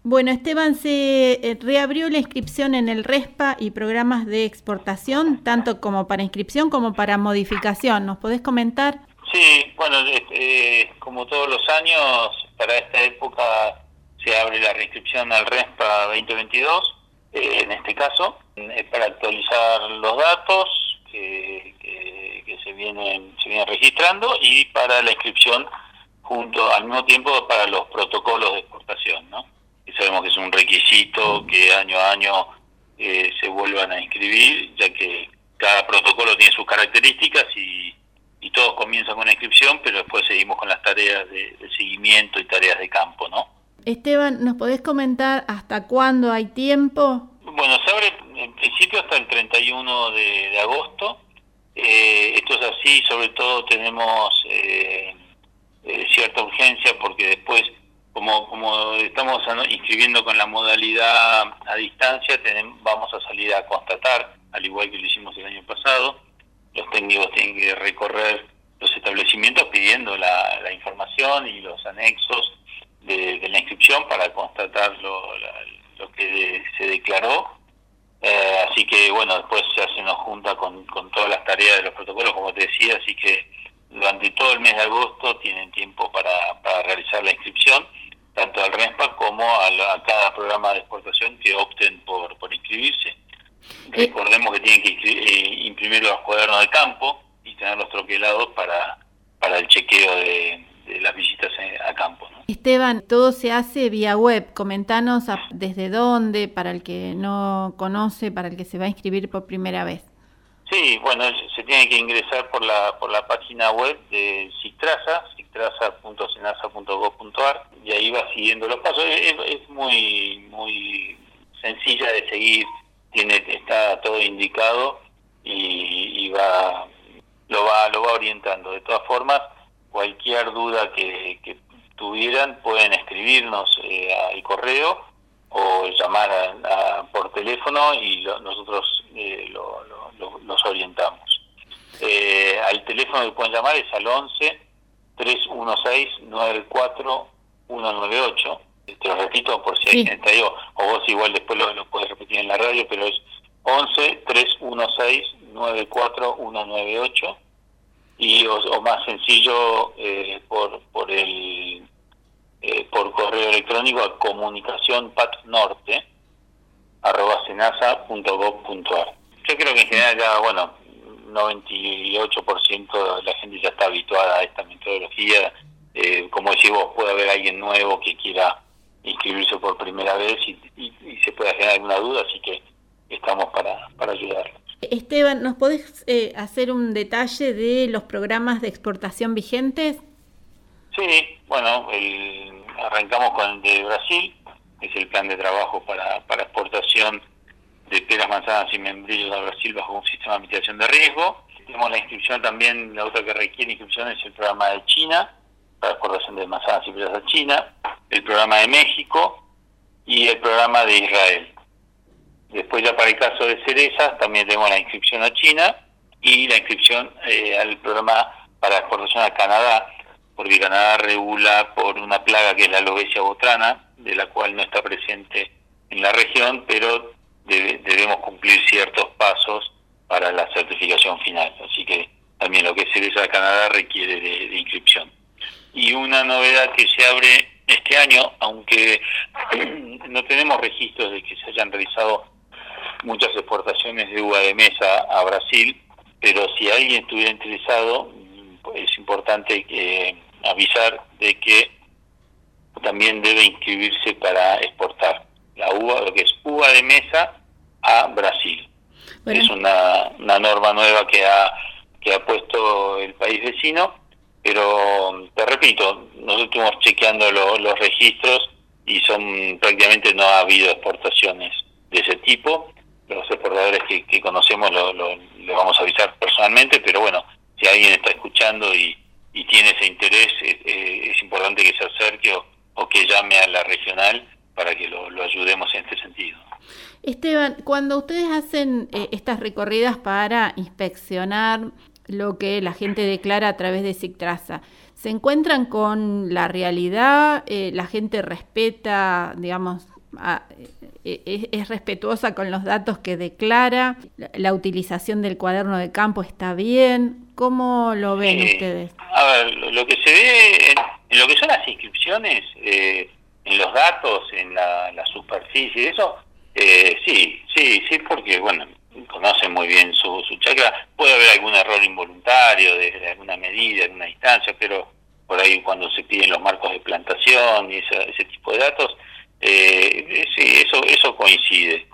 Bueno, Esteban, se reabrió la inscripción en el RESPA y programas de exportación, tanto como para inscripción como para modificación. ¿Nos podés comentar? Sí, bueno, como todos los años, para esta época se abre la reinscripción al RESPA 2022, en este caso, para actualizar los datos que se vienen registrando y para la inscripción al mismo tiempo para los protocolos de exportación, ¿no? Y sabemos que es un requisito que año a año se vuelvan a inscribir, ya que cada protocolo tiene sus características y todos comienzan con la inscripción, pero después seguimos con las tareas de seguimiento y tareas de campo, ¿no? Esteban, ¿nos podés comentar hasta cuándo hay tiempo? Bueno, se abre en principio hasta el 31 de agosto. Esto es así, sobre todo tenemos cierta urgencia porque después, como estamos inscribiendo con la modalidad a distancia, vamos a salir a constatar, al igual que lo hicimos el año pasado. Los técnicos tienen que recorrer los establecimientos pidiendo la información y los anexos de la inscripción para constatar lo que se declaró. Así que, bueno, después ya se nos junta con todas las tareas de los protocolos, como te decía, así que durante todo el mes de agosto tienen tiempo para realizar la inscripción, tanto al RESPA como a cada programa de exportación que opten por inscribirse. Recordemos que tienen que imprimir los cuadernos de campo y tenerlos troquelados para el chequeo de las visitas a campo, ¿no? Esteban, todo se hace vía web. Comentanos desde dónde, para el que no conoce, para el que se va a inscribir por primera vez. Sí, bueno, se tiene que ingresar por la página web de sictrasa.senasa.gov.ar, y ahí va siguiendo los pasos. Es muy sencilla de seguir, está todo indicado y lo va orientando. De todas formas, cualquier duda que tuvieran pueden escribirnos al correo o llamar por teléfono y nosotros los orientamos. Al teléfono que pueden llamar es al 11-316-94198. Te lo repito por si hay gente ahí, o vos igual después lo puedes repetir en la radio, pero es 11-316-94198. O más sencillo por correo electrónico a comunicacionpatnorte@senasa.gov.ar. Yo creo que en general ya, 98% de la gente ya está habituada a esta metodología. Como decís vos, puede haber alguien nuevo que quiera inscribirse por primera vez y se pueda generar alguna duda, así que estamos para ayudarlos. Esteban, ¿nos podés hacer un detalle de los programas de exportación vigentes? Sí, bueno, arrancamos con el de Brasil, que es el plan de trabajo para exportación de peras, manzanas y membrillos a Brasil bajo un sistema de mitigación de riesgo. Tenemos la inscripción también, la otra que requiere inscripción es el programa de China, para exportación de manzanas y peras a China, el programa de México y el programa de Israel. Después ya para el caso de cerezas también tenemos la inscripción a China y la inscripción al programa para exportación a Canadá, porque Canadá regula por una plaga que es la alopecia botrana, de la cual no está presente en la región, pero debemos cumplir ciertos pasos para la certificación final. Así que también lo que es cereza de Canadá requiere de inscripción. Y una novedad que se abre este año, aunque no tenemos registros de que se hayan realizado muchas exportaciones de uva de mesa a Brasil, pero si alguien estuviera interesado, es importante avisar de que también debe inscribirse para exportar la uva, lo que es uva de mesa a Brasil. Bueno. Es una norma nueva que ha puesto el país vecino, pero te repito, nosotros estuvimos chequeando los registros y prácticamente no ha habido exportaciones de ese tipo. Los exportadores que conocemos le vamos a avisar personalmente, pero bueno, si alguien está escuchando y tiene ese interés, es importante que se acerque o que llame a la regional para que lo ayudemos en este sentido. Esteban, cuando ustedes hacen estas recorridas para inspeccionar lo que la gente declara a través de Sictrasa, ¿Se encuentran con la realidad? ¿La gente respeta, digamos, es respetuosa con los datos que declara? ¿La utilización del cuaderno de campo está bien? ¿Cómo lo ven ustedes? A ver, lo que se ve en lo que son las inscripciones, en los datos, en la superficie, eso, sí, porque, bueno, conocen muy bien su chacra. Puede haber algún error involuntario de alguna medida, alguna distancia, pero por ahí cuando se piden los marcos de plantación y ese tipo de datos, sí, eso coincide.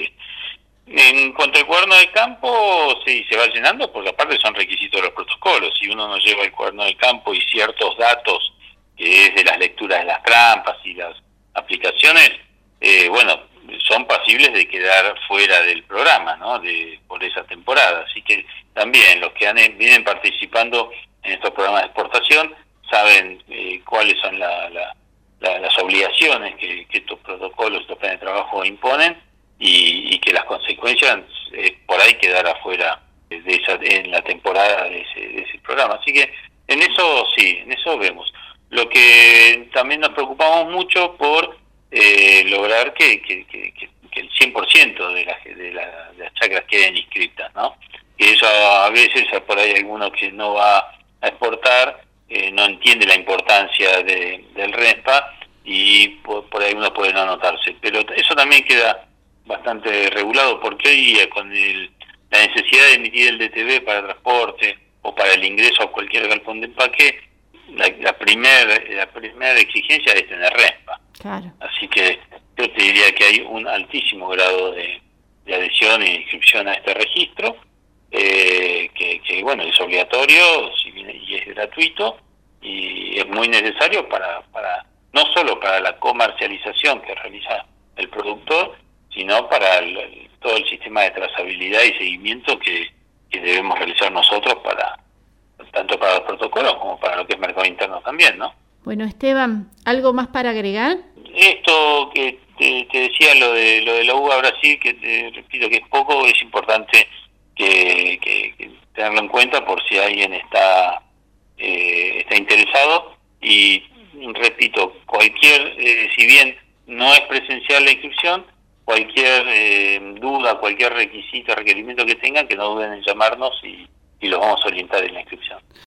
En cuanto al cuaderno de campo, sí, se va llenando porque aparte son requisitos de los protocolos. Si uno no lleva el cuaderno de campo y ciertos datos, que es de las lecturas de las trampas y las aplicaciones, bueno, son pasibles de quedar fuera del programa, ¿no? Por esa temporada. Así que también los que vienen participando en estos programas de exportación saben cuáles son las obligaciones que estos protocolos, estos planes de trabajo imponen, y que las consecuencias por ahí quedar afuera en la temporada de ese programa. Así que en eso vemos. Lo que también nos preocupamos mucho por lograr que el 100% de las chacras queden inscritas, ¿no? Que eso a veces por ahí alguno que no va a exportar no entiende la importancia del RESPA y por ahí uno puede no anotarse. Pero eso también queda bastante regulado porque hoy con la necesidad de emitir el DTV para transporte o para el ingreso a cualquier galpón de empaque, la primera exigencia es tener RESPA. Claro. Así que yo te diría que hay un altísimo grado de adhesión e inscripción a este registro, que bueno, es obligatorio y es gratuito y es muy necesario para no solo para la comercialización que realiza el productor, sino para todo el sistema de trazabilidad y seguimiento que debemos realizar nosotros tanto para los protocolos como para lo que es mercado interno también, ¿no? Bueno, Esteban, ¿algo más para agregar? Esto que te decía, lo de la uva Brasil, que te repito que es poco, es importante que tenerlo en cuenta por si alguien está interesado. Y repito, si bien no es presencial la inscripción, cualquier duda, cualquier requisito, requerimiento que tengan, que no duden en llamarnos y los vamos a orientar en la inscripción.